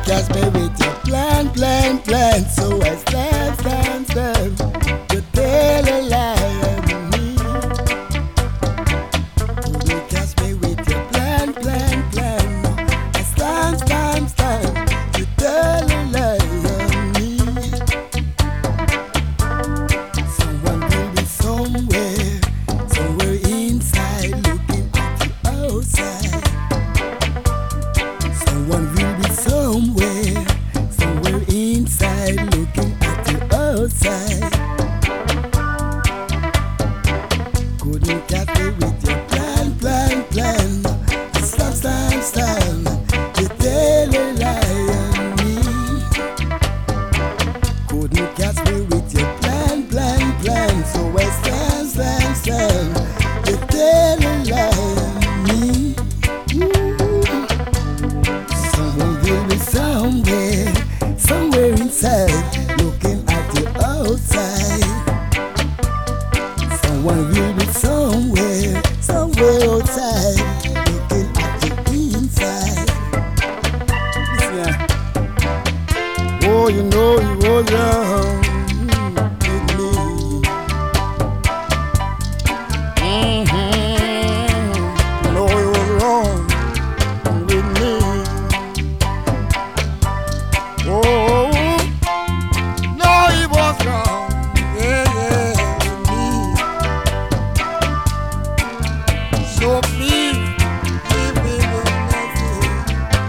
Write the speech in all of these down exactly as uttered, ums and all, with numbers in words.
catch me with your plan, plan, plan. So I stand, stand, stand. You tell a lie on me. You catch me with your plan, plan, plan. I stand, stand, stand. You tell a lie on me. Someone will be somewhere, somewhere inside, looking at you outside. Someone will be somewhere, somewhere inside, looking at you outside. Couldn't catch me with your plan, plan, plan. Stand, stand, stand. You tell a lie on me. Couldn't catch me with your plan, plan, plan. So I stand, stand, stand. You tell a lie on me. Ooh. Someone will be somewhere, somewhere inside, looking at you outside. Someone will be somewhere, somewhere outside, looking at you inside. Listen here. Oh, you know you was wrong with me. Mm-hmm. You know you was wrong with me. Oh, no, he was wrong. Yeah, yeah, with me. So please, give me the message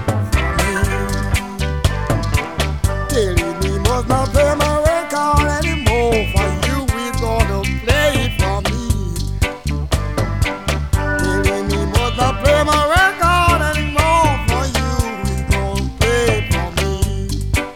for me. Telling me must not play my record anymore. For you, we gonna play it for me. Telling me must not play my record anymore. For you, we gonna play it for me.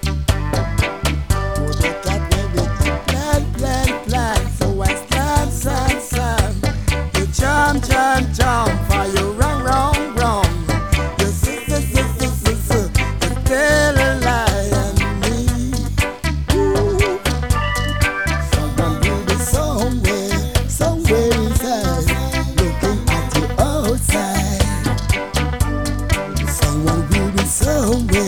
Oh, they got me with the plan, plan, plan. So I stand, stand, stand. You jump, jump, jump. For you wrong, wrong, wrong. You sit, sit, sit, sit, sit, sit. You tell a lie on me. Ooh. Someone will be somewhere, somewhere inside, looking at you outside. Someone will be somewhere.